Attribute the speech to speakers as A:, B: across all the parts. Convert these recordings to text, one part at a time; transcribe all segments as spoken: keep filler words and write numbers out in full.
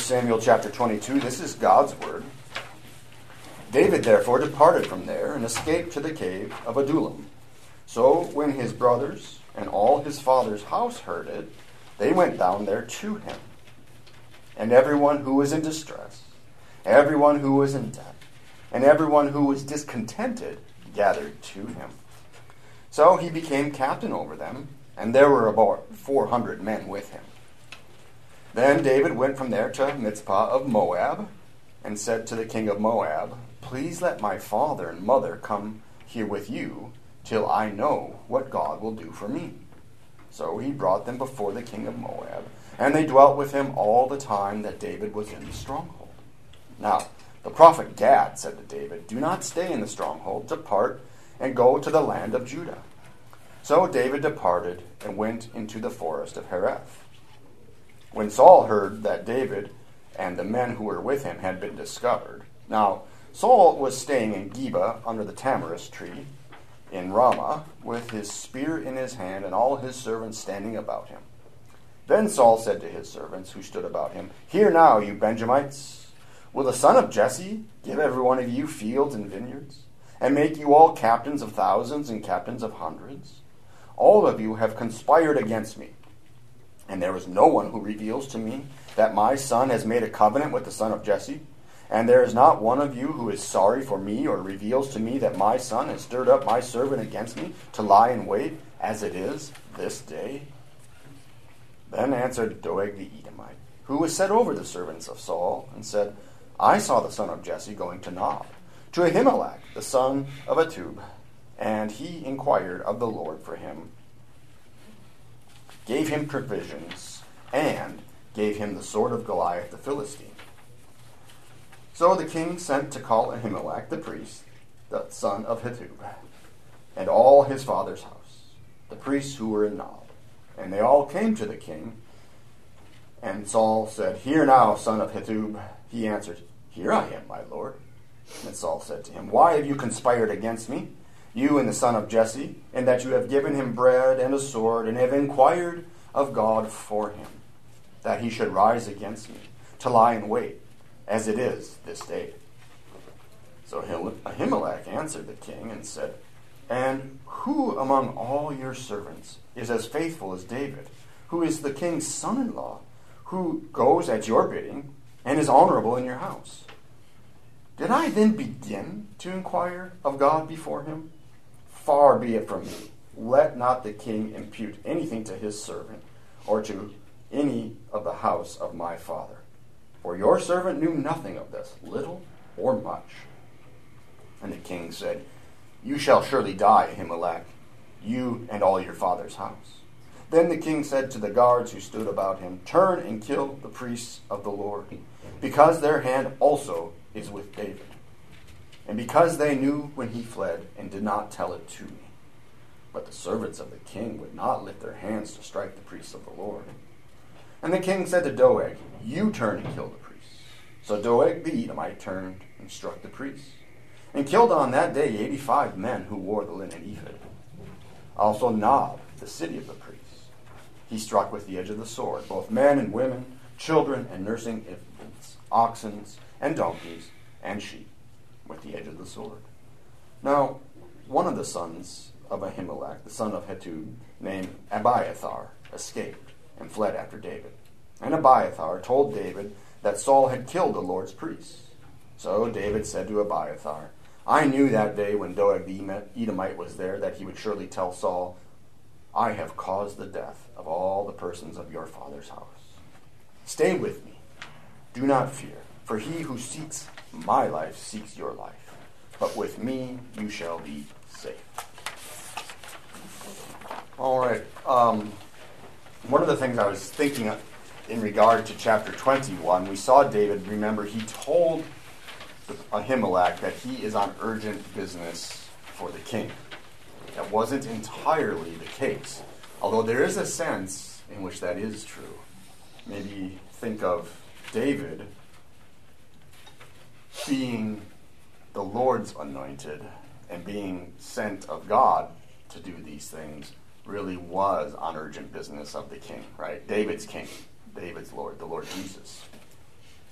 A: Samuel chapter twenty-two. This is God's word. David therefore departed from there and escaped to the cave of Adullam. So when his brothers and all his father's house heard it, they went down there to him. And everyone who was in distress, everyone who was in debt, and everyone who was discontented gathered to him. So he became captain over them, and there were about four hundred men with him. Then David went from there to Mizpah of Moab, and said to the king of Moab, "Please let my father and mother come here with you, till I know what God will do for me." So he brought them before the king of Moab, and they dwelt with him all the time that David was in the stronghold. Now the prophet Gad said to David, "Do not stay in the stronghold, depart and go to the land of Judah." So David departed and went into the forest of Hereth. When Saul heard that David and the men who were with him had been discovered. Now Saul was staying in Geba under the tamarisk tree in Ramah, with his spear in his hand and all his servants standing about him. Then Saul said to his servants who stood about him, "Hear now, you Benjamites, will the son of Jesse give every one of you fields and vineyards, and make you all captains of thousands and captains of hundreds? All of you have conspired against me, and there is no one who reveals to me that my son has made a covenant with the son of Jesse. And there is not one of you who is sorry for me or reveals to me that my son has stirred up my servant against me to lie in wait, as it is this day." Then answered Doeg the Edomite, who was set over the servants of Saul, and said, "I saw the son of Jesse going to Nob, to Ahimelech, the son of Ahitub, and he inquired of the Lord for him, gave him provisions, and gave him the sword of Goliath the Philistine." So the king sent to call Ahimelech the priest, the son of Ahitub, and all his father's house, the priests who were in Nob. And they all came to the king. And Saul said, "Hear now, son of Ahitub." He answered, "Here I am, my lord." And Saul said to him, "Why have you conspired against me, you and the son of Jesse, in that you have given him bread and a sword, and have inquired of God for him, that he should rise against me, to lie in wait, as it is this day?" So Ahimelech answered the king and said, "And who among all your servants is as faithful as David, who is the king's son-in-law, who goes at your bidding and is honorable in your house? Did I then begin to inquire of God before him? Far be it from me. Let not the king impute anything to his servant, or to any of the house of my father. For your servant knew nothing of this, little or much." And the king said, "You shall surely die, Ahimelech, you and all your father's house." Then the king said to the guards who stood about him, "Turn and kill the priests of the Lord, because their hand also is with David, and because they knew when he fled and did not tell it to me." But the servants of the king would not lift their hands to strike the priests of the Lord. And the king said to Doeg, "You turn and kill the priests." So Doeg the Edomite turned and struck the priests, and killed on that day eighty-five men who wore the linen ephod. Also Nob, the city of the priests, he struck with the edge of the sword, both men and women, children and nursing infants, oxen and donkeys and sheep, with the edge of the sword. Now one of the sons of Ahimelech, the son of Ahitub, named Abiathar, escaped and fled after David. And Abiathar told David that Saul had killed the Lord's priests. So David said to Abiathar, "I knew that day when Doeg the Edomite was there that he would surely tell Saul, 'I have caused the death of all the persons of your father's house.' Stay with me. Do not fear, for he who seeks my life seeks your life. But with me you shall be safe." All right. Um, one of the things I was thinking of in regard to chapter twenty-one, we saw David, remember, he told Ahimelech that he is on urgent business for the king. That wasn't entirely the case, although there is a sense in which that is true. Maybe think of David being the Lord's anointed and being sent of God to do these things really was on urgent business of the king, right? David's king, David's Lord, the Lord Jesus.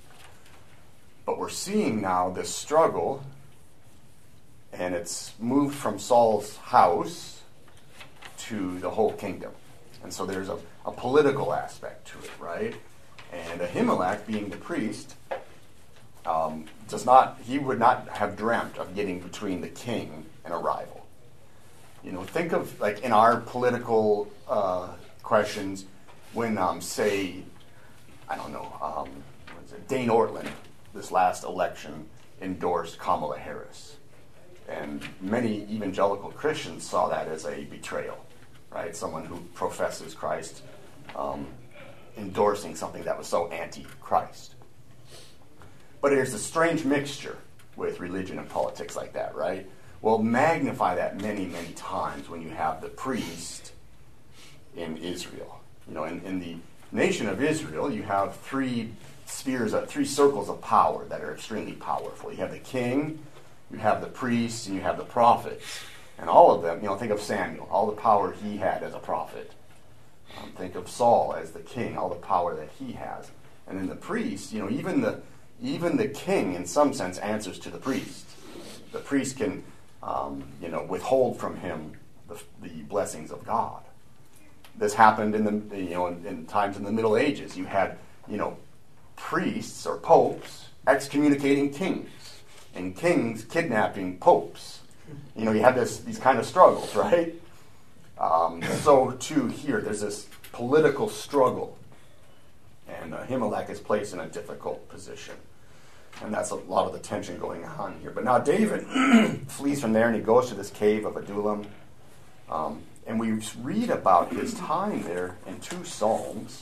A: we're seeing now this struggle, and it's moved from Saul's house to the whole kingdom. And so there's a, a political aspect to it, right? And Ahimelech, being the priest, um, does not, he would not have dreamt of getting between the king and a rival. You know, think of, like, in our political uh, questions, when, um, say, I don't know, um, what is it, Dane Ortland, this last election, endorsed Kamala Harris. And many evangelical Christians saw that as a betrayal, right? Someone who professes Christ um, endorsing something that was so anti-Christ. But there's a strange mixture with religion and politics like that, right? Well, magnify that many, many times when you have the priest in Israel. You know, in, in the nation of Israel, you have three spheres, of, three circles of power that are extremely powerful. You have the king, you have the priests, and you have the prophets. And all of them, you know, think of Samuel, all the power he had as a prophet. Um, think of Saul as the king, all the power that he has. And then the priest, you know, even the even the king, in some sense, answers to the priest. The priest can, um, you know, withhold from him the, the blessings of God. This happened in the, you know, in, in times in the Middle Ages. You had, you know, priests or popes excommunicating kings, and kings kidnapping popes. You know, you have this these kind of struggles, right? Um, so, too, here, there's this political struggle, and uh, Ahimelech is placed in a difficult position. And that's a lot of the tension going on here. But now David flees from there, and he goes to this cave of Adullam. Um, and we read about his time there in two Psalms.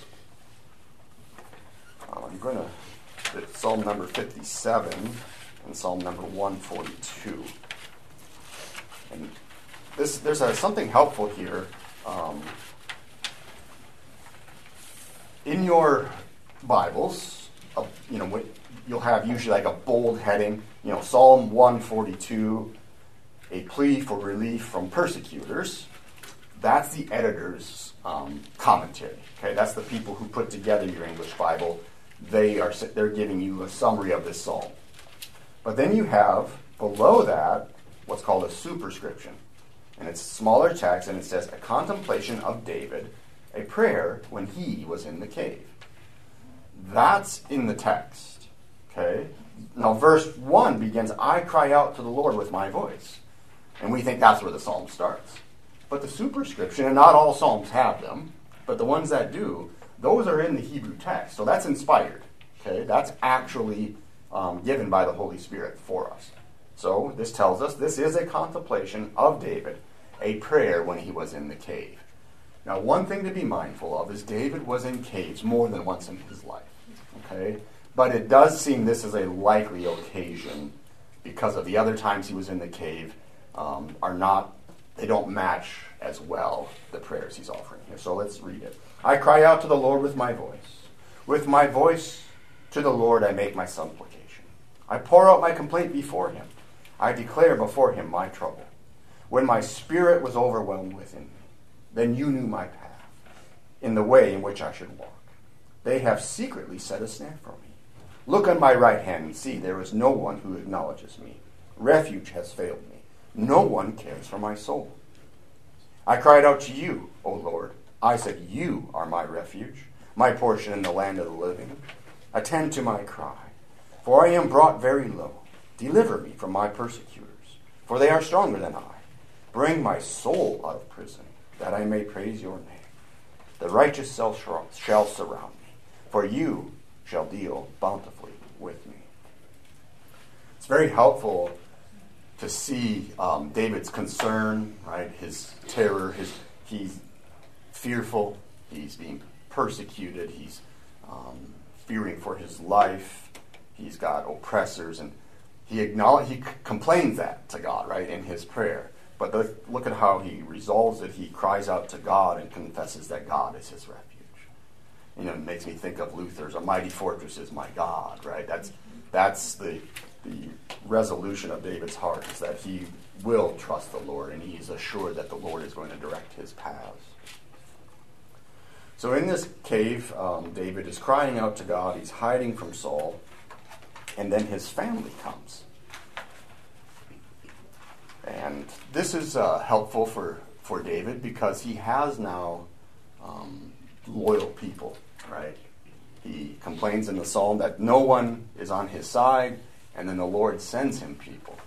A: Uh, I'm going to, Psalm number fifty-seven and Psalm number one forty-two. And this, there's a, something helpful here. Um, in your Bibles, uh, you know, you'll have usually like a bold heading, you know, Psalm one forty-two, a plea for relief from persecutors. That's the editor's um, commentary. Okay, that's the people who put together your English Bible. They are they're giving you a summary of this psalm. But then you have below that what's called a superscription, and it's smaller text, and it says a contemplation of David, a prayer when he was in the cave. That's in the text. Okay. Now verse one begins, I cry out to the Lord with my voice, and we think that's where the psalm starts. But the superscription, and not all psalms have them, but the ones that do, those are in the Hebrew text. So that's inspired. Okay, that's actually um, given by the Holy Spirit for us. So this tells us this is a contemplation of David, a prayer when he was in the cave. Now, one thing to be mindful of is David was in caves more than once in his life. Okay, but it does seem this is a likely occasion because of the other times he was in the cave um, are not. They don't match as well the prayers he's offering here. So let's read it. I cry out to the Lord with my voice. With my voice to the Lord I make my supplication. I pour out my complaint before him. I declare before him my trouble. When my spirit was overwhelmed within me, then you knew my path, in the way in which I should walk. They have secretly set a snare for me. Look on my right hand and see, there is no one who acknowledges me. Refuge has failed me. No one cares for my soul. I cried out to you, O Lord. I said, you are my refuge, my portion in the land of the living. Attend to my cry, for I am brought very low. Deliver me from my persecutors, for they are stronger than I. Bring my soul out of prison, that I may praise your name. The righteous shall surround me, for you shall deal bountifully with me. It's very helpful to see um, David's concern, right? His terror, his he's fearful, he's being persecuted, he's um, fearing for his life, he's got oppressors, and he acknowledge, he c- complains that to God, right, in his prayer. But the, look at how he resolves it. He cries out to God and confesses that God is his refuge. You know, it makes me think of Luther's "A mighty fortress is my God," right? That's that's the the resolution of David's heart, is that he will trust the Lord, and he's assured that the Lord is going to direct his paths. So in this cave, um, David is crying out to God. He's hiding from Saul. and then his family comes. And this is uh, helpful for, for David because he has now um, loyal people, right? He complains in the psalm that no one is on his side, and then the Lord sends him people.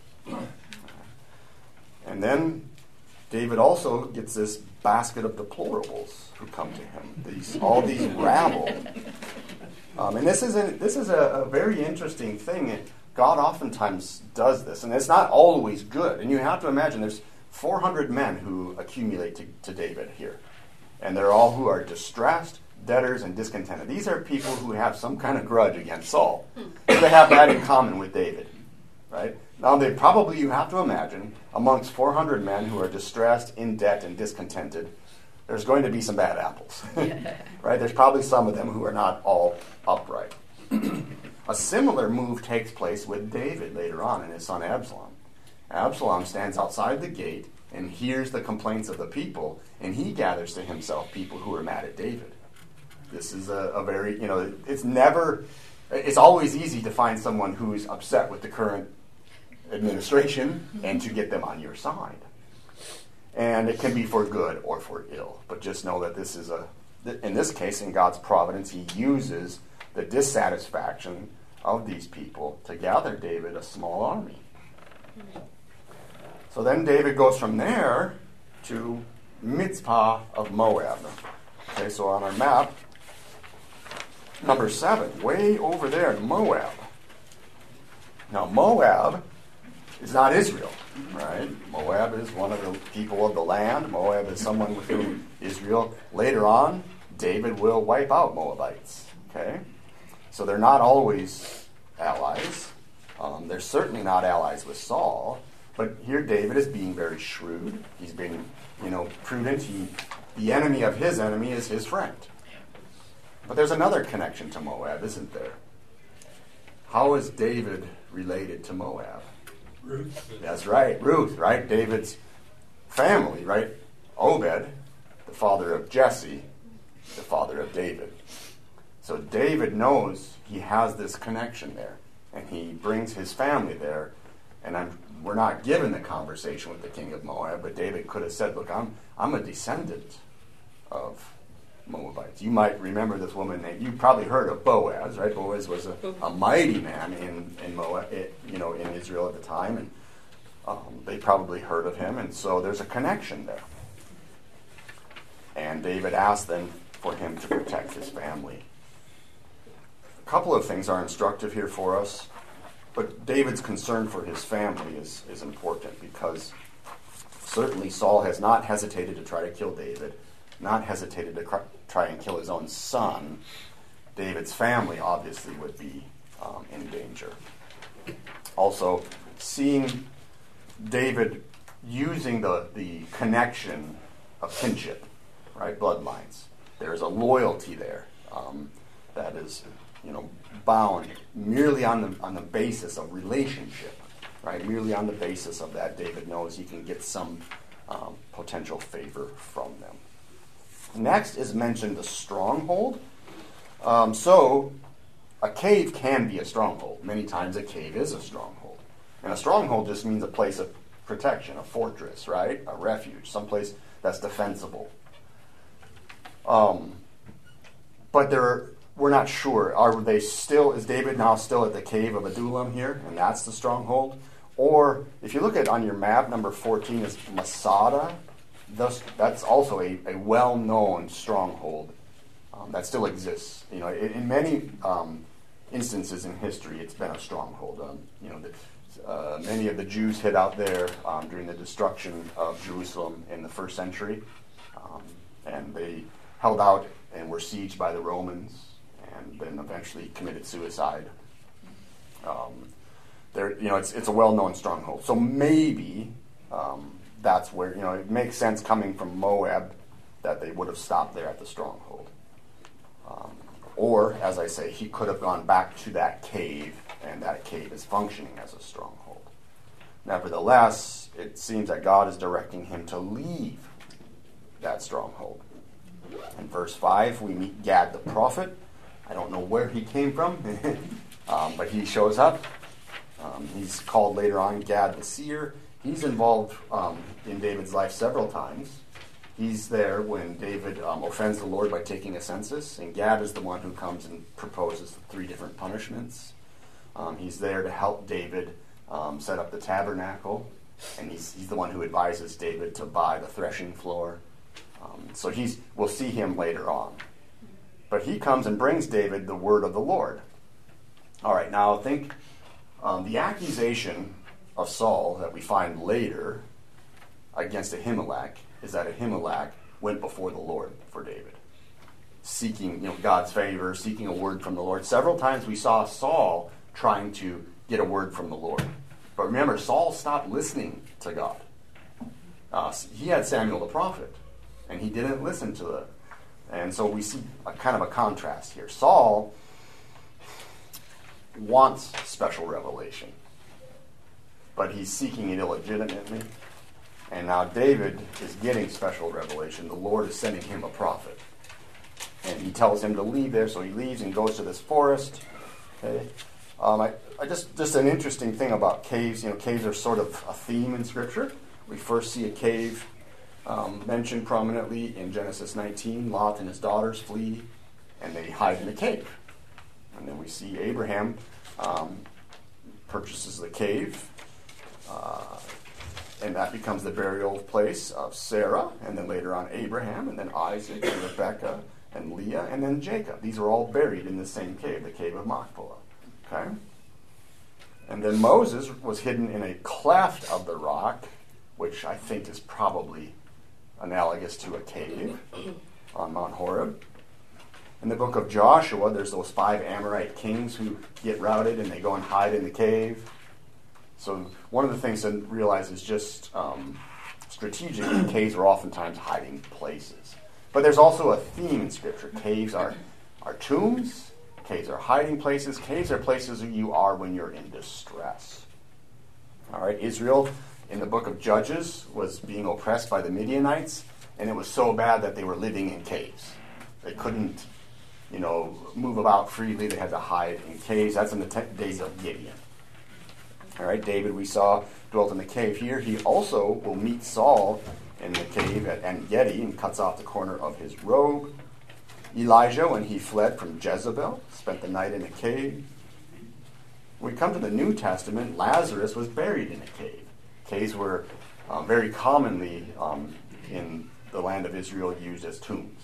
A: And then David also gets this basket of deplorables who come to him. These all these rabble. Um, and this is a, this is a, a very interesting thing. God oftentimes does this, and it's not always good. And you have to imagine there's four hundred men who accumulate to, to David here. And they're all who are distressed, debtors, and discontented. These are people who have some kind of grudge against Saul. They have that in common with David, right? Now, they probably, you have to imagine, amongst four hundred men who are distressed, in debt, and discontented, there's going to be some bad apples, right? There's probably some of them who are not all upright. A similar move takes place with David later on and his son Absalom. Absalom stands outside the gate and hears the complaints of the people, and he gathers to himself people who are mad at David. This is a, a very, you know, it's never, it's always easy to find someone who's upset with the current administration and to get them on your side. And it can be for good or for ill. But just know that this is a, in this case, in God's providence, he uses the dissatisfaction of these people to gather David a small army. So then David goes from there to Mizpah of Moab. Okay, so on our map, number seven, way over there in Moab. Now, Moab is not Israel, right? Moab is one of the people of the land. Moab is someone with whom Israel, later on, David will wipe out Moabites, okay? So they're not always allies. Um, they're certainly not allies with Saul. But here David is being very shrewd. He's being, you know, prudent. He, the enemy of his enemy is his friend. But there's another connection to Moab, isn't there? How is David related to Moab?
B: Ruth.
A: That's right, Ruth, right? David's family, right? Obed, the father of Jesse, the father of David. So David knows he has this connection there, and he brings his family there. And I'm, we're not given the conversation with the king of Moab, but David could have said, look, I'm, I'm a descendant of Moabites. You might remember this woman named, you probably heard of Boaz, right? Boaz was a, a mighty man in, in Moab, it, you know, in Israel at the time, and um, they probably heard of him, and so there's a connection there. And David asked then for him to protect his family. A couple of things are instructive here for us, but David's concern for his family is, is important because certainly Saul has not hesitated to try to kill David, not hesitated to cr- try and kill his own son. David's family obviously would be um, in danger. Also, seeing David using the, the connection of kinship, right, bloodlines. There's a loyalty there um, that is, you know, bound merely on the on the basis of relationship, right? Merely on the basis of that, David knows he can get some um, potential favor from them. Next is mentioned the stronghold. Um, so, a cave can be a stronghold. Many times a cave is a stronghold. And a stronghold just means a place of protection, a fortress, right? A refuge, someplace that's defensible. Um, but there, we're not sure. Are they still, is David now still at the cave of Adullam here? And that's the stronghold? Or, if you look at on your map, number fourteen is Masada. Thus, that's also a, a well-known stronghold um, that still exists. You know, in, in many um, instances in history, it's been a stronghold. Um, you know, the, uh, many of the Jews hid out there um, during the destruction of Jerusalem in the first century, um, and they held out and were sieged by the Romans, and then eventually committed suicide. Um, there, you know, it's it's a well-known stronghold. So maybe. Um, That's where, you know, it makes sense coming from Moab that they would have stopped there at the stronghold. Um, or, as I say, he could have gone back to that cave, and that cave is functioning as a stronghold. Nevertheless, it seems that God is directing him to leave that stronghold. In verse five, we meet Gad the prophet. I don't know where he came from. Um, but he shows up. Um, he's called later on Gad the seer. He's involved um, in David's life several times. He's there when David um, offends the Lord by taking a census, and Gad is the one who comes and proposes three different punishments. Um, he's there to help David um, set up the tabernacle, and he's, he's the one who advises David to buy the threshing floor. Um, so he's we'll see him later on. But he comes and brings David the word of the Lord. All right, now think um, the accusation of Saul that we find later against Ahimelech is that Ahimelech went before the Lord for David, seeking you know God's favor, seeking a word from the Lord. Several times we saw Saul trying to get a word from the Lord. But remember, Saul stopped listening to God. Uh, he had Samuel the prophet, and he didn't listen to the... And so we see a kind of a contrast here. Saul wants special revelation, but he's seeking it illegitimately. And now David is getting special revelation. The Lord is sending him a prophet. And he tells him to leave there, so he leaves and goes to this forest. Okay. Um, I, I just just an interesting thing about caves. You know, caves are sort of a theme in Scripture. We first see a cave um, mentioned prominently in Genesis nineteen. Lot and his daughters flee, and they hide in a cave. And then we see Abraham um, purchases the cave. Uh, And that becomes the burial place of Sarah, and then later on Abraham, and then Isaac, and Rebekah, and Leah, and then Jacob. These are all buried in the same cave, the cave of Machpelah. Okay? And then Moses was hidden in a cleft of the rock, which I think is probably analogous to a cave on Mount Horeb. In the book of Joshua, there's those five Amorite kings who get routed, and they go and hide in the cave. So one of the things to realize is just um, strategically, caves are oftentimes hiding places. But there's also a theme in Scripture. Caves are, are tombs. Caves are hiding places. Caves are places where you are when you're in distress. All right, Israel in the book of Judges was being oppressed by the Midianites, and it was so bad that they were living in caves. They couldn't, you know, move about freely. They had to hide in caves. That's in the te- days of Gideon. All right, David, we saw, dwelt in the cave here. He also will meet Saul in the cave at En-Gedi and cuts off the corner of his robe. Elijah, when he fled from Jezebel, spent the night in a cave. When we come to the New Testament, Lazarus was buried in a cave. Caves were um, very commonly um, in the land of Israel used as tombs.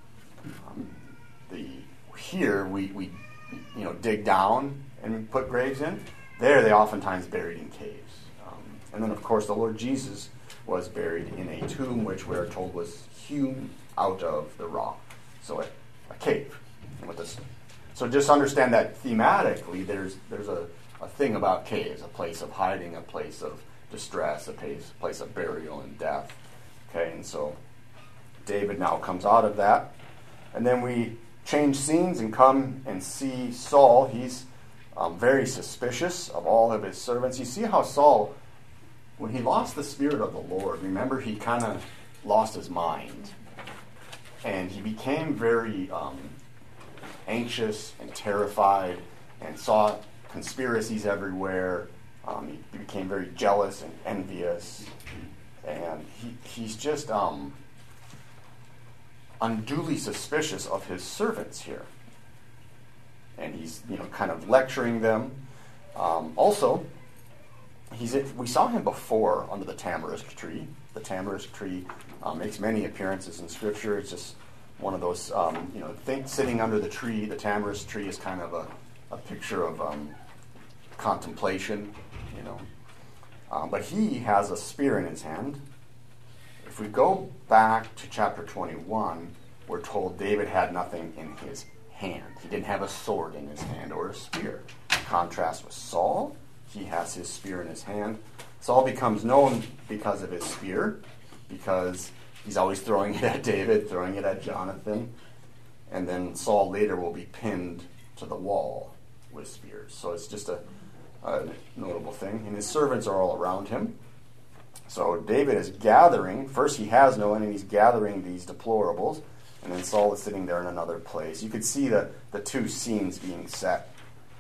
A: Um, the here we, we you know dig down and put graves in. There, they oftentimes buried in caves. Um, and then, of course, the Lord Jesus was buried in a tomb, which we're told was hewn out of the rock. So a, a cave. With this. So just understand that thematically, there's there's a, a thing about caves, a place of hiding, a place of distress, a place, place of burial and death. Okay, and so David now comes out of that. And then we change scenes and come and see Saul. He's Um, very suspicious of all of his servants. You see how Saul, when he lost the Spirit of the Lord, remember he kind of lost his mind. And he became very um, anxious and terrified and saw conspiracies everywhere. Um, he became very jealous and envious. And he, he's just um, unduly suspicious of his servants here. And he's, you know, kind of lecturing them. Um, also, he's we saw him before under the tamarisk tree. The tamarisk tree um, makes many appearances in Scripture. It's just one of those, um, you know, think sitting under the tree. The tamarisk tree is kind of a, a picture of um, contemplation, you know. Um, but he has a spear in his hand. If we go back to chapter twenty-one, we're told David had nothing in his hand. He didn't have a sword in his hand or a spear. In contrast with Saul, he has his spear in his hand. Saul becomes known because of his spear, because he's always throwing it at David, throwing it at Jonathan, and then Saul later will be pinned to the wall with spears. So it's just a, a notable thing. And his servants are all around him. So David is gathering, first he has no one, and he's gathering these deplorables. And then Saul is sitting there in another place. You could see the, the two scenes being set.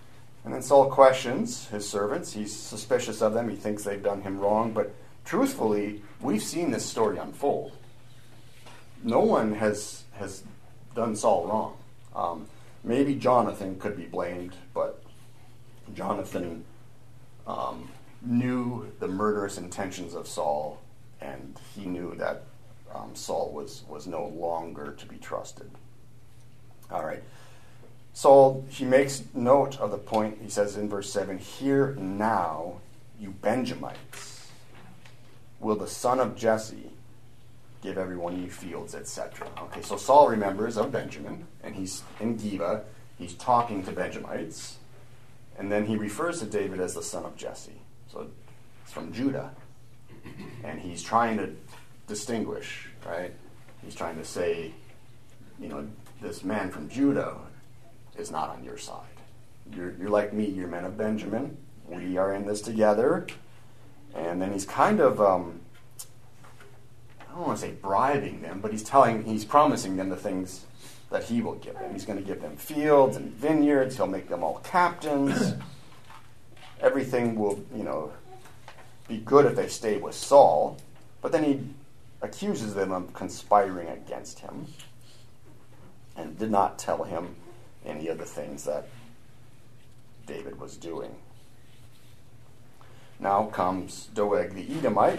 A: And then Saul questions his servants. He's suspicious of them. He thinks they've done him wrong. But truthfully, we've seen this story unfold. No one has has done Saul wrong. Um, maybe Jonathan could be blamed, but Jonathan um, knew the murderous intentions of Saul, and he knew that um, Saul was, was no longer to be trusted. All right. Saul, he makes note of the point, he says in verse seven, "Hear now, you Benjamites, will the son of Jesse give every one of you fields," et cetera. Okay, so Saul remembers of Benjamin, and he's in Geba, he's talking to Benjamites, and then he refers to David as the son of Jesse. So it's from Judah, and he's trying to distinguish, right? He's trying to say, you know, this man from Judah is not on your side. You're, you're like me, you're men of Benjamin. We are in this together. And then he's kind of, um, I don't want to say bribing them, but he's telling, he's promising them the things that he will give them. He's going to give them fields and vineyards. He'll make them all captains. Everything will, you know, be good if they stay with Saul. But then he accuses them of conspiring against him and did not tell him any of the things that David was doing. Now comes Doeg the Edomite.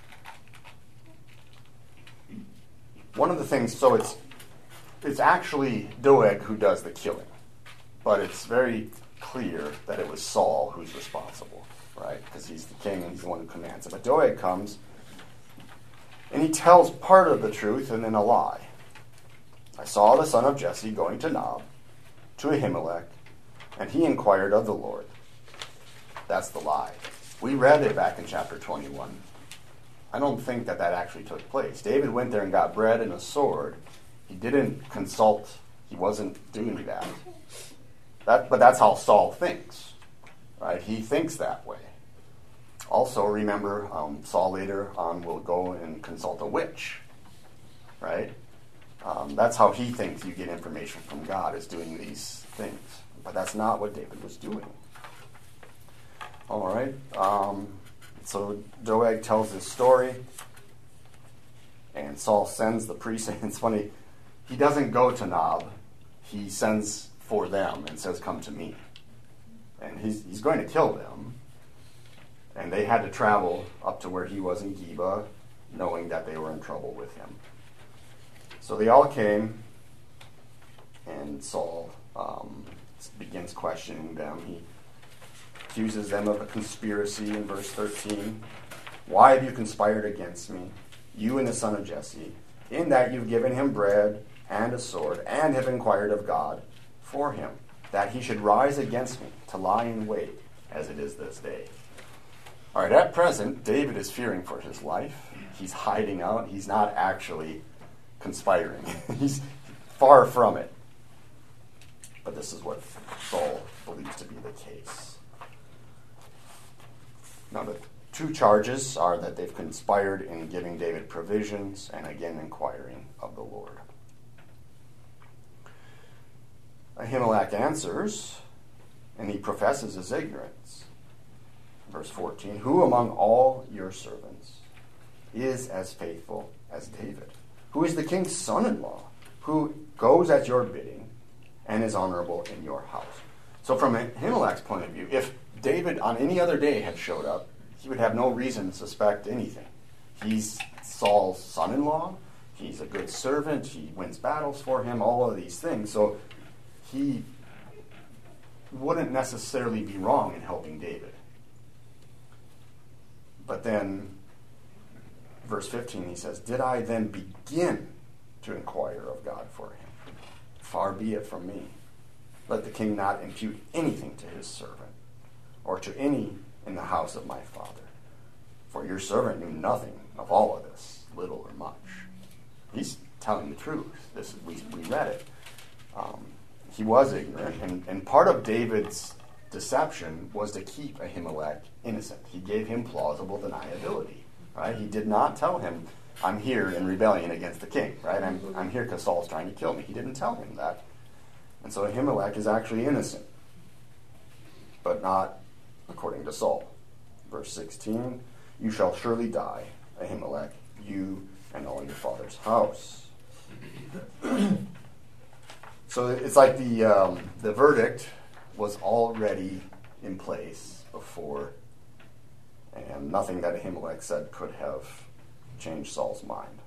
A: One of the things, so it's it's actually Doeg who does the killing, but it's very clear that it was Saul who's responsible, right? Because he's the king and he's the one who commands it. But Doeg comes and he tells part of the truth and then a lie. "I saw the son of Jesse going to Nob, to Ahimelech, and he inquired of the Lord." That's the lie. We read it back in chapter twenty-one. I don't think that that actually took place. David went there and got bread and a sword. He didn't consult. He wasn't doing that. That, but that's how Saul thinks, right? He thinks that way. Also, remember, um, Saul later on will go and consult a witch, right? Um, that's how he thinks you get information from God, is doing these things. But that's not what David was doing. All right. Um, so Doeg tells his story, and Saul sends the priest. And it's funny, he doesn't go to Nob. He sends for them and says, "Come to me." And he's, he's going to kill them. And they had to travel up to where he was in Geba, knowing that they were in trouble with him. So they all came, and Saul um, begins questioning them. He accuses them of a conspiracy in verse thirteen. "Why have you conspired against me, you and the son of Jesse, in that you've given him bread and a sword, and have inquired of God for him, that he should rise against me to lie in wait, as it is this day?" All right, at present, David is fearing for his life. He's hiding out. He's not actually conspiring. He's far from it. But this is what Saul believes to be the case. Now, the two charges are that they've conspired in giving David provisions and again inquiring of the Lord. Ahimelech answers, and he professes his ignorance. Verse fourteen, "Who among all your servants is as faithful as David, who is the king's son-in-law, who goes at your bidding and is honorable in your house?" So from Ahimelech's point of view, if David on any other day had showed up, he would have no reason to suspect anything. He's Saul's son-in-law. He's a good servant. He wins battles for him, all of these things. So he wouldn't necessarily be wrong in helping David. But then, verse fifteen, he says, "Did I then begin to inquire of God for him? Far be it from me. Let the king not impute anything to his servant, or to any in the house of my father. For your servant knew nothing of all of this, little or much." He's telling the truth. This is, we, we read it. Um, he was ignorant, and, and part of David's deception was to keep Ahimelech innocent. He gave him plausible deniability, right? He did not tell him, "I'm here in rebellion against the king," right? I'm, I'm here because Saul's trying to kill me. He didn't tell him that. And so Ahimelech is actually innocent. but not according to Saul. Verse sixteen, you shall surely die, Ahimelech, you and all your father's house. So it's like the um, the verdict was already in place before, and nothing that Ahimelech said could have changed Saul's mind.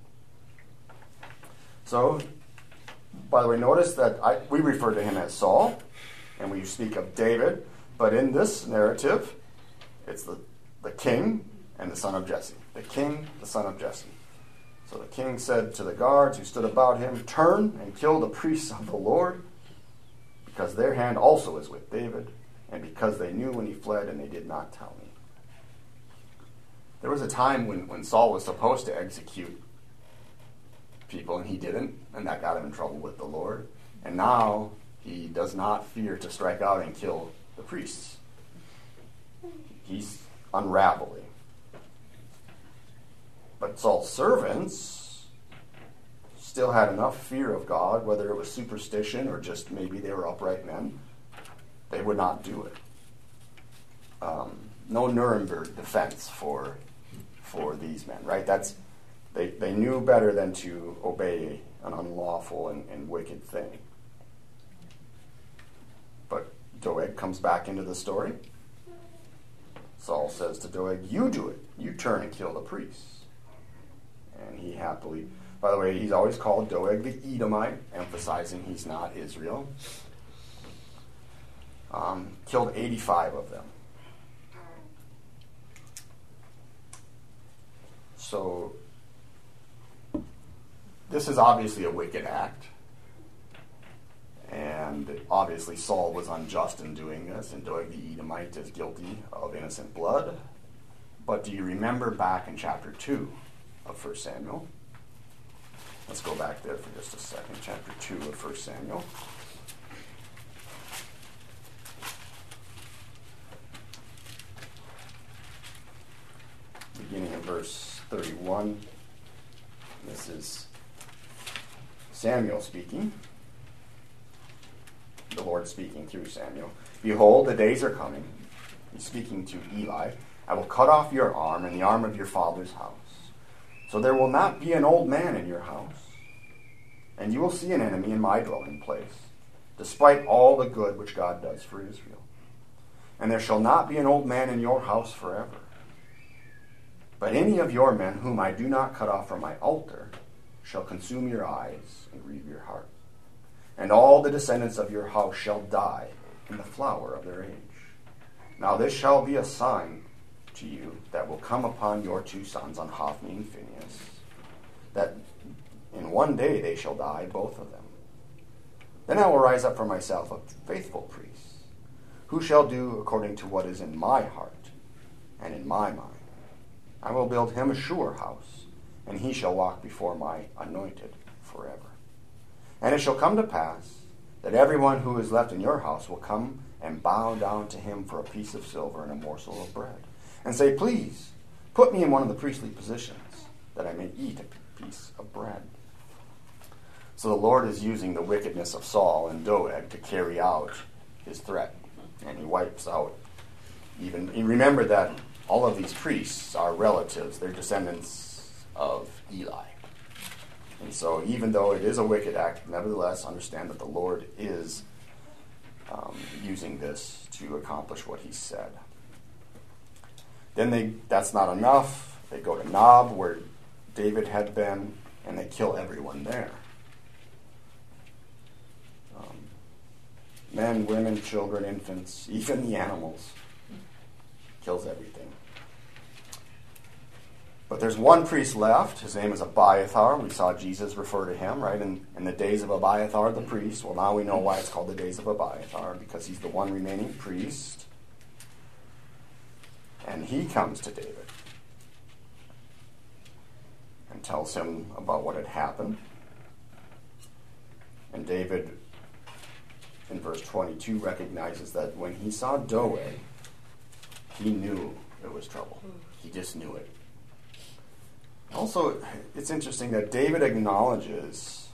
A: So, by the way, notice that I, we refer to him as Saul, and we speak of David, but in this narrative, it's the, the king and the son of Jesse. The king, the son of Jesse. So the king said to the guards who stood about him, turn and kill the priests of the Lord, because their hand also is with David, and because they knew when he fled and they did not tell me. There was a time when, when Saul was supposed to execute people, and he didn't, and that got him in trouble with the Lord. And now he does not fear to strike out and kill the priests. He's unraveling. But Saul's servants still had enough fear of God, whether it was superstition or just maybe they were upright men. They would not do it. Um, no Nuremberg defense for for these men, right? That's They, they knew better than to obey an unlawful and, and wicked thing. But Doeg comes back into the story. Saul says to Doeg, you do it. You turn and kill the priests. And he happily, by the way, he's always called Doeg the Edomite, emphasizing he's not Israel. Um, killed eighty-five of them. So this is obviously a wicked act, and obviously Saul was unjust in doing this, and Doeg the Edomite is guilty of innocent blood. But do you remember back in chapter two of First Samuel? Let's go back there for just a second. Chapter two of First Samuel. Beginning in verse thirty-one. This is Samuel speaking, the Lord speaking through Samuel. Behold, the days are coming. He's speaking to Eli. I will cut off your arm and the arm of your father's house. So there will not be an old man in your house. And you will see an enemy in my dwelling place, despite all the good which God does for Israel. And there shall not be an old man in your house forever. But any of your men whom I do not cut off from my altar shall consume your eyes and grieve your heart. And all the descendants of your house shall die in the flower of their age. Now this shall be a sign to you that will come upon your two sons, on Hophni and Phinehas, that in one day they shall die, both of them. Then I will rise up for myself a faithful priest, who shall do according to what is in my heart and in my mind. I will build him a sure house, and he shall walk before my anointed forever. And it shall come to pass that everyone who is left in your house will come and bow down to him for a piece of silver and a morsel of bread, and say, please, put me in one of the priestly positions, that I may eat a piece of bread. So the Lord is using the wickedness of Saul and Doeg to carry out his threat, and he wipes out even, you remember that all of these priests are relatives, they're descendants of Eli. And so even though it is a wicked act, nevertheless understand that the Lord is um, using this to accomplish what he said. Then they that's not enough. They go to Nob, where David had been, and they kill everyone there. Um, men, women, children, infants, even the animals. Kills everything. But there's one priest left. His name is Abiathar. We saw Jesus refer to him, right, in, in the days of Abiathar the priest. Well, now we know why it's called the days of Abiathar, because he's the one remaining priest. And he comes to David and tells him about what had happened. And David, in verse twenty-two, recognizes that when he saw Doeg, he knew it was trouble. He just knew it. Also, it's interesting that David acknowledges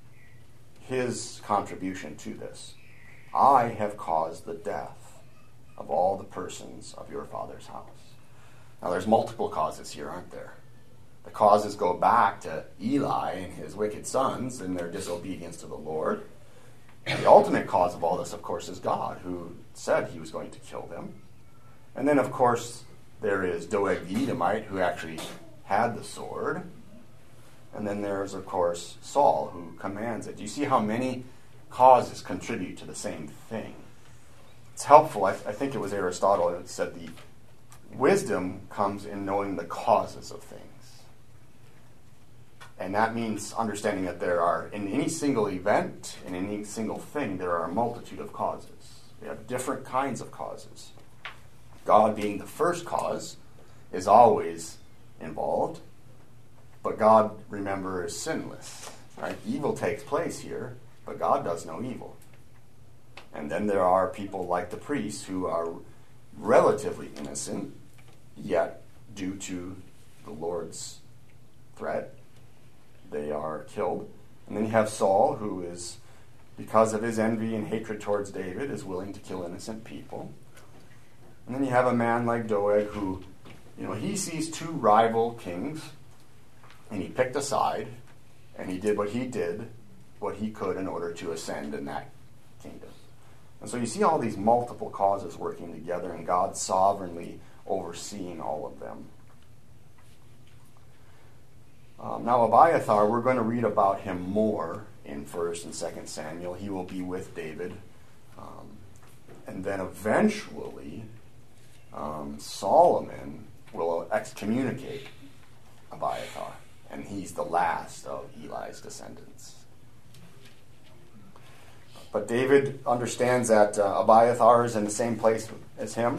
A: his contribution to this. I have caused the death of all the persons of your father's house. Now there's multiple causes here, aren't there? The causes go back to Eli and his wicked sons and their disobedience to the Lord. And the ultimate cause of all this, of course, is God, who said he was going to kill them. And then, of course, there is Doeg the Edomite, who actually had the sword. And then there's, of course, Saul, who commands it. Do you see how many causes contribute to the same thing? It's helpful. I, th- I think it was Aristotle that said the wisdom comes in knowing the causes of things. And that means understanding that there are, in any single event, in any single thing, there are a multitude of causes. We have different kinds of causes. God being the first cause is always involved, but God, remember, is sinless. Right? Evil takes place here, but God does no evil. And then there are people like the priests who are relatively innocent, yet due to the Lord's threat, they are killed. And then you have Saul, who is, because of his envy and hatred towards David, is willing to kill innocent people. And then you have a man like Doeg who, you know, he sees two rival kings, and he picked a side, and he did what he did, what he could in order to ascend in that kingdom. And so you see all these multiple causes working together, and God sovereignly overseeing all of them. Um, now Abiathar, we're going to read about him more in First and Second Samuel. He will be with David. Um, and then eventually, um, Solomon will excommunicate Abiathar. And he's the last of Eli's descendants. But David understands that uh, Abiathar is in the same place as him.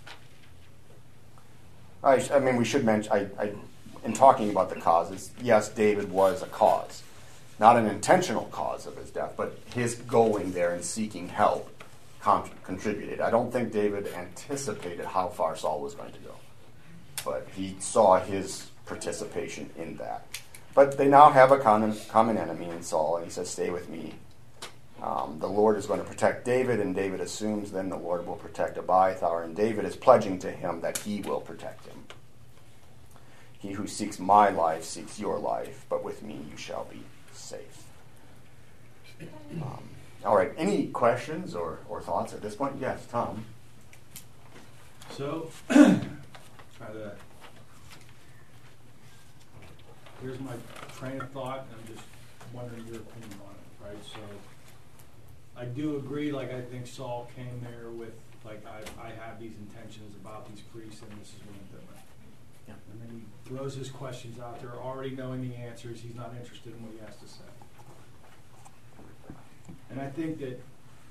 A: I, I mean, we should mention, I, I, in talking about the causes, yes, David was a cause. Not an intentional cause of his death, but his going there and seeking help con- contributed. I don't think David anticipated how far Saul was going to go. But he saw his participation in that. But they now have a common, common enemy in Saul, and he says, stay with me. Um, the Lord is going to protect David, and David assumes then the Lord will protect Abiathar, and David is pledging to him that he will protect him. He who seeks my life seeks your life, but with me you shall be safe. Um, all right, any questions or, or thoughts at this point? Yes, Tom.
B: So, try to, here's my train of thought, and I'm just wondering your opinion on it, right? So, I do agree, like, I think Saul came there with, like, I, I have these intentions about these priests, and this is what I'm doing.
A: Yeah.
B: And then he throws his questions out there, already knowing the answers. He's not interested in what he has to say. And I think that,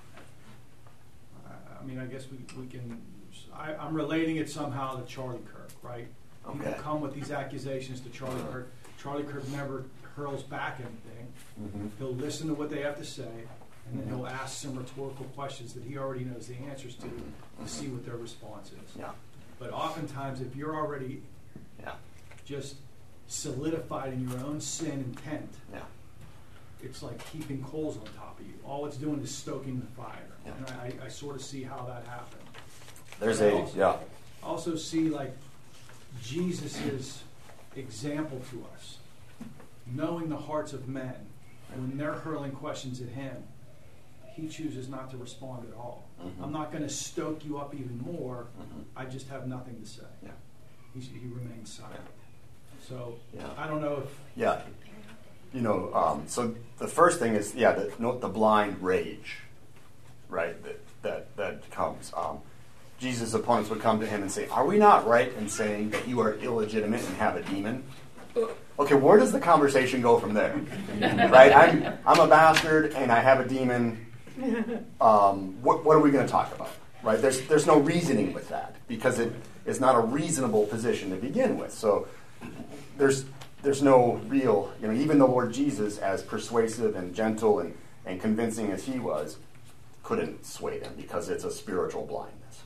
B: I mean, I guess we, we can, I, I'm relating it somehow to Charlie Kirk, right?
A: Okay.
B: People come with these accusations to Charlie Kirk. Charlie Kirk never hurls back anything.
A: Mm-hmm.
B: He'll listen to what they have to say, and then he'll ask some rhetorical questions that he already knows the answers to
A: Mm-hmm.
B: to see what their response is.
A: Yeah.
B: But oftentimes, if you're already
A: Yeah.
B: just solidified in your own sin intent,
A: Yeah.
B: it's like keeping coals on top of you. All it's doing is stoking the fire.
A: Yeah.
B: And I, I sort of see how that happened.
A: There's
B: But I
A: a,
B: also,
A: yeah.
B: also see like Jesus' example to us, knowing the hearts of men. When they're hurling questions at him, he chooses not to respond at all.
A: Mm-hmm.
B: I'm not going to stoke you up even more.
A: Mm-hmm.
B: I just have nothing to say.
A: Yeah.
B: He, he remains silent. So
A: Yeah.
B: I don't know if
A: Yeah. You know, um, so the first thing is, yeah, the, no, the blind rage, right, that that, that comes. Um, Jesus' opponents would come to him and say, are we not right in saying that you are illegitimate and have a demon? Okay, where does the conversation go from there? Right? I'm I'm a bastard and I have a demon. Um, what, what are we going to talk about? Right? There's there's no reasoning with that because it is not a reasonable position to begin with. So there's there's no real, you know, even the Lord Jesus, as persuasive and gentle and, and convincing as he was, couldn't sway them because it's a spiritual blindness.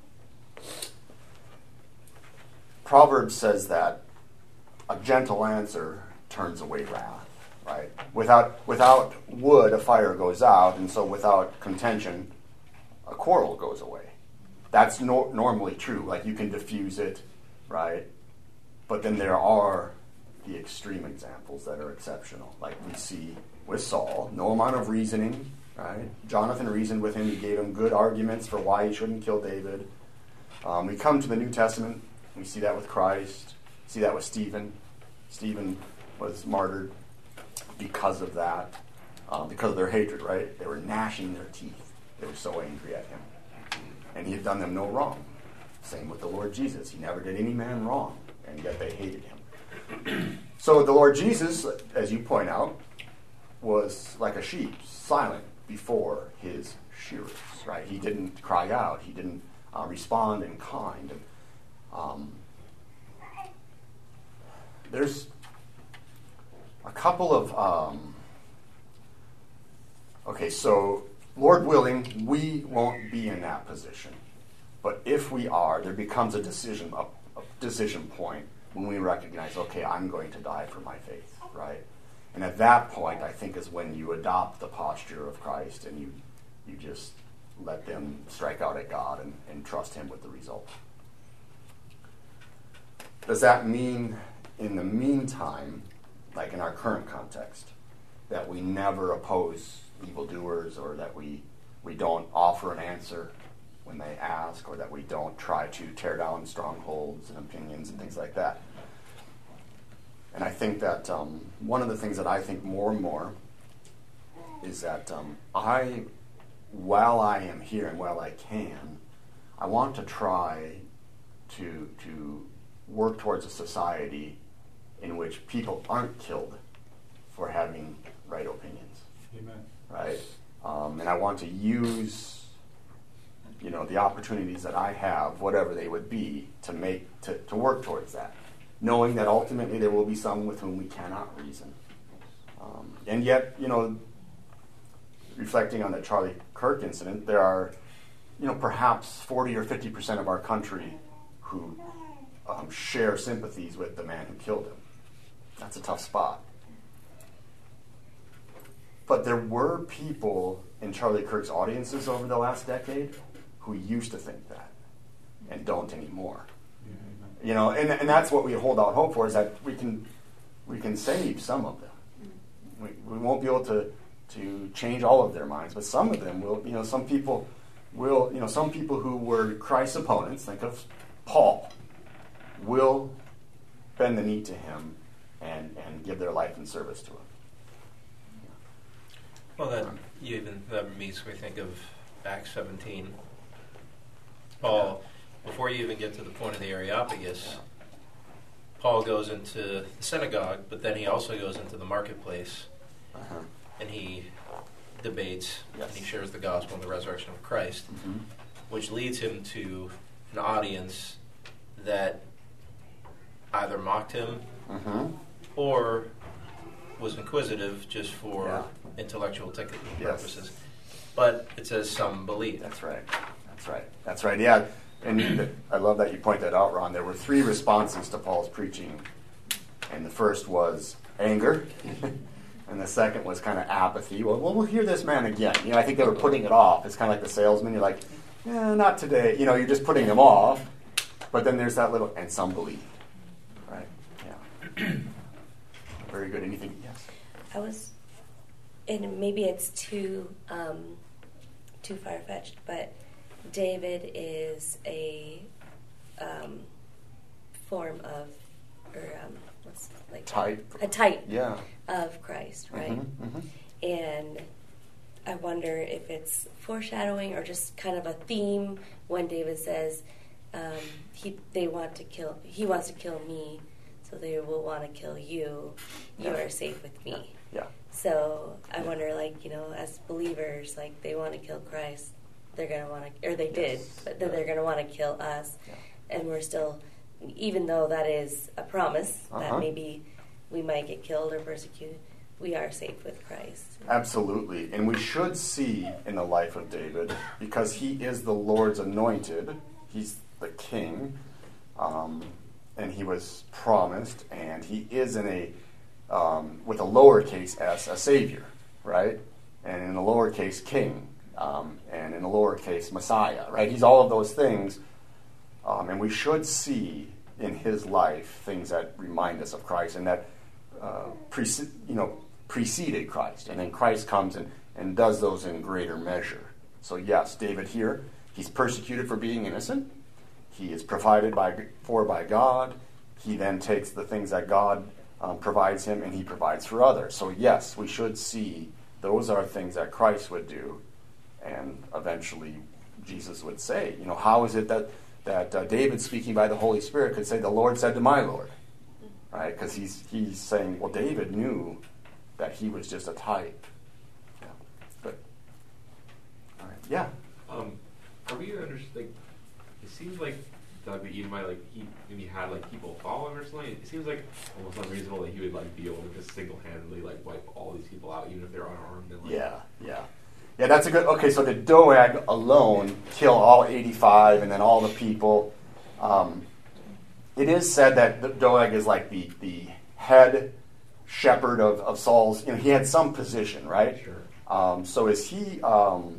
A: Proverbs says that a gentle answer turns away wrath, right? Without without wood, a fire goes out, and so without contention, a quarrel goes away. that's no- normally true. Like, you can diffuse it, right? But then there are the extreme examples that are exceptional. Like we see with Saul, no amount of reasoning, right? Jonathan reasoned with him. He gave him good arguments for why he shouldn't kill David. Um, we come to the New Testament. We see that with Christ. See that with Stephen. Stephen was martyred because of that, um, because of their hatred, right? They were gnashing their teeth. They were so angry at him. And he had done them no wrong. Same with the Lord Jesus. He never did any man wrong, and yet they hated him. So the Lord Jesus, as you point out, was like a sheep, silent before his shearers, right? He didn't cry out. He didn't uh, respond in kind. And, um, there's a couple of... Um, okay, so Lord willing, we won't be in that position. But if we are, there becomes a decision, a, a decision point when we recognize, okay, I'm going to die for my faith, right? And at that point, I think, is when you adopt the posture of Christ and you you just let them strike out at God and, and trust him with the result. Does that mean, in the meantime, like in our current context, that we never oppose evildoers, or that we, we don't offer an answer when they ask, or that we don't try to tear down strongholds and opinions and things like that? And I think that um, one of the things that I think more and more is that um, I, while I am here and while I can, I want to try to to work towards a society in which people aren't killed for having right opinions.
B: Amen.
A: Right? Um, and I want to use, you know, the opportunities that I have, whatever they would be, to make to, to work towards that, knowing that ultimately there will be some with whom we cannot reason. Um, and yet, you know, reflecting on the Charlie Kirk incident, there are, you know, perhaps forty or fifty percent of our country who um, share sympathies with the man who killed him. That's a tough spot. But there were people in Charlie Kirk's audiences over the last decade who used to think that and don't anymore. You know, and and that's what we hold out hope for, is that we can we can save some of them. We we won't be able to to change all of their minds, but some of them will. You know, some people will. You know, some people who were Christ's opponents, think of Paul, will bend the knee to him and and give their life in service to him.
C: Well, that you even that makes me think of Acts seventeen. Paul, before you even get to the point of the Areopagus, Paul goes into the synagogue, but then he also goes into the marketplace, uh-huh. and he debates, yes. and he shares the gospel and the resurrection of Christ, mm-hmm. which leads him to an audience that either mocked him uh-huh. or was inquisitive just for yeah. intellectual t- purposes.
A: Yes.
C: But it says some believe.
A: That's right. That's right. That's right. Yeah. And I love that you point that out, Ron. There were three responses to Paul's preaching. And the first was anger. And the second was kind of apathy. Well, well, we'll hear this man again. You know, I think they were putting it off. It's kind of like the salesman. You're like, eh, not today. You know, you're just putting them off. But then there's that little, and some believe. Right? Yeah. Very good. Anything? Yes.
D: I was, and maybe it's too um, too far-fetched, but David is a um, form of, or um, what's like
A: type,
D: a type,
A: yeah.
D: of Christ, right?
A: Mm-hmm, mm-hmm.
D: And I wonder if it's foreshadowing or just kind of a theme when David says um, he they want to kill, he wants to kill me. So they will want to kill you. You yeah. are safe with me.
A: Yeah.
D: So I
A: yeah.
D: wonder, like, you know, as believers, like, they want to kill Christ. They're going to want to, or they yes. did, but then they're going to want to kill us. Yeah. And we're still, even though that is a promise uh-huh. that maybe we might get killed or persecuted, we are safe with Christ.
A: Absolutely. And we should see in the life of David, because he is the Lord's anointed, he's the king, um, and he was promised, and he is in a, um, with a lowercase s, a savior, right? And in a lowercase king. um, and in a lowercase, Messiah, right? He's all of those things, um, and we should see in his life things that remind us of Christ and that uh, prece- you know preceded Christ, and then Christ comes and, and does those in greater measure. So yes, David here, he's persecuted for being innocent. He is provided by for by God. He then takes the things that God um, provides him, and he provides for others. So yes, we should see those are things that Christ would do, and eventually Jesus would say, you know, how is it that that uh, David, speaking by the Holy Spirit, could say, "The Lord said to my Lord," right? Because he's he's saying, well, David knew that he was just a type. Yeah, good. All right, yeah.
E: Um, are we understand? Like, it seems like Doug the Edomite, like he when he had like people follow him or something, it seems like almost unreasonable that he would like be able to just single-handedly like wipe all these people out, even if they're unarmed. And, like,
A: Yeah, yeah. Yeah, that's a good... Okay, so did Doeg alone kill all eighty-five and then all the people? Um, it is said that Doeg is like the, the head shepherd of, of Saul's... You know, he had some position, right?
E: Sure.
A: Um, so is he um,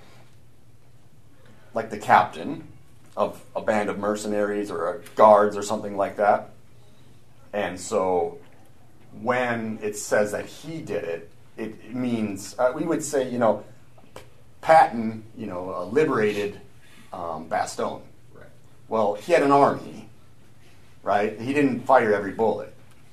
A: like the captain of a band of mercenaries or a guards or something like that? And so when it says that he did it, it, it means... Uh, we would say, you know... Patton, you know, uh, liberated um, Bastogne.
E: Right.
A: Well, he had an army, right? He didn't fire every bullet.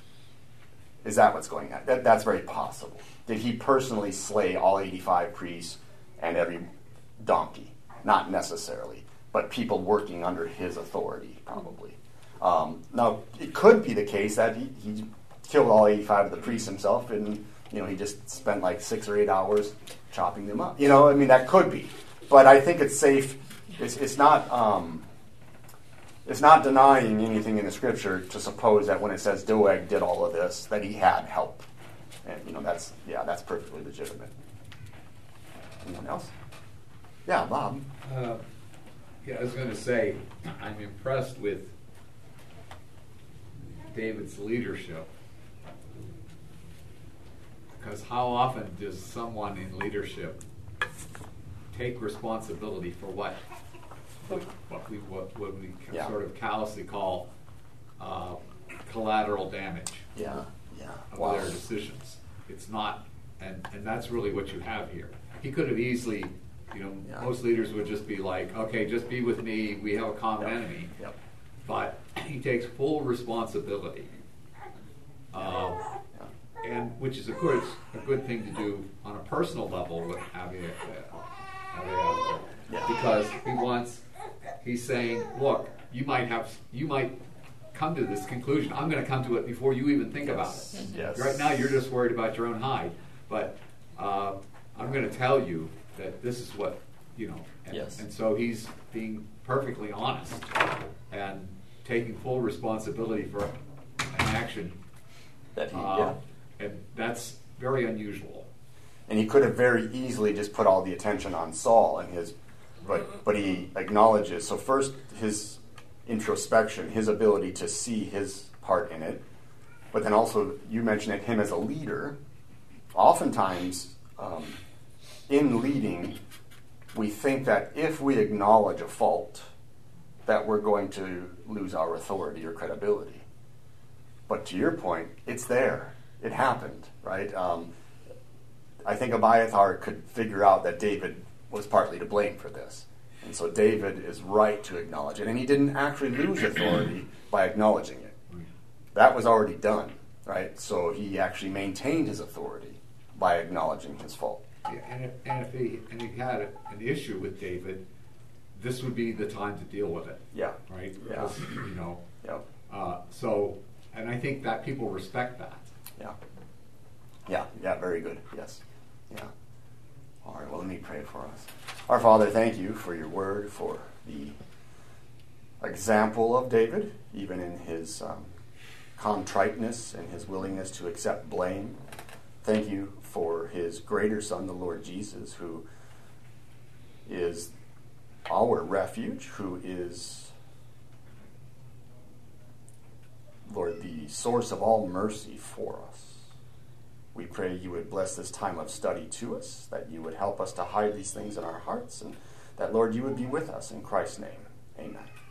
A: Is that what's going on? That, that's very possible. Did he personally slay all eighty-five priests and every donkey? Not necessarily, but people working under his authority, probably. Um, now, it could be the case that he, he killed all eighty-five of the priests himself, and you know, he just spent like six or eight hours chopping them up. You know, I mean, that could be. But I think it's safe. It's, it's not um, it's not denying anything in the Scripture to suppose that when it says Doeg did all of this, that he had help. And, you know, that's, yeah, that's perfectly legitimate. Anyone else? Yeah, Bob.
F: Uh, yeah, I was going to say, I'm impressed with David's leadership. Because how often does someone in leadership take responsibility for what what we what, what we
A: Yeah.
F: sort of callously call uh, collateral damage
A: Yeah, yeah.
F: of
A: Wow.
F: their decisions? It's not, and and that's really what you have here. He could have easily, you know,
A: Yeah.
F: most leaders would just be like, okay, just be with me. We have a common
A: Yep.
F: enemy.
A: Yep.
F: But he takes full responsibility. Um, And which is, of course, a good thing to do on a personal level with Abiathar. Abiathar.
A: Yeah.
F: Because he wants, he's saying, look, you might have, you might come to this conclusion. I'm going to come to it before you even think about it.
A: Yes.
F: Right now, you're just worried about your own hide. But uh, I'm going to tell you that this is what, you know. And,
A: Yes.
F: and so he's being perfectly honest and taking full responsibility for an action.
A: That he,
F: Uh,
A: yeah.
F: And that's very unusual.
A: And he could have very easily just put all the attention on Saul and his, but but he acknowledges. So first, his introspection, his ability to see his part in it, but then also you mentioned it, him as a leader. Oftentimes, um, in leading, we think that if we acknowledge a fault, that we're going to lose our authority or credibility. But to your point, it's there. It happened, right? Um, I think Abiathar could figure out that David was partly to blame for this. And so David is right to acknowledge it. And he didn't actually lose authority by acknowledging it. That was already done, right? So he actually maintained his authority by acknowledging his fault.
F: Yeah, and, if, and if he and he had an issue with David, this would be the time to deal with it,
A: Yeah.
F: right?
A: Yeah.
F: Because, you know,
A: Yep.
F: uh, so, and I think that people respect that.
A: Yeah. Yeah. Yeah. Very good. Yes. Yeah. All right. Well, let me pray for us. Our Father, thank you for your word, for the example of David, even in his um, contriteness and his willingness to accept blame. Thank you for his greater son, the Lord Jesus, who is our refuge, who is, Lord, the source of all mercy for us. We pray you would bless this time of study to us, that you would help us to hide these things in our hearts, and that, Lord, you would be with us. In Christ's name, amen.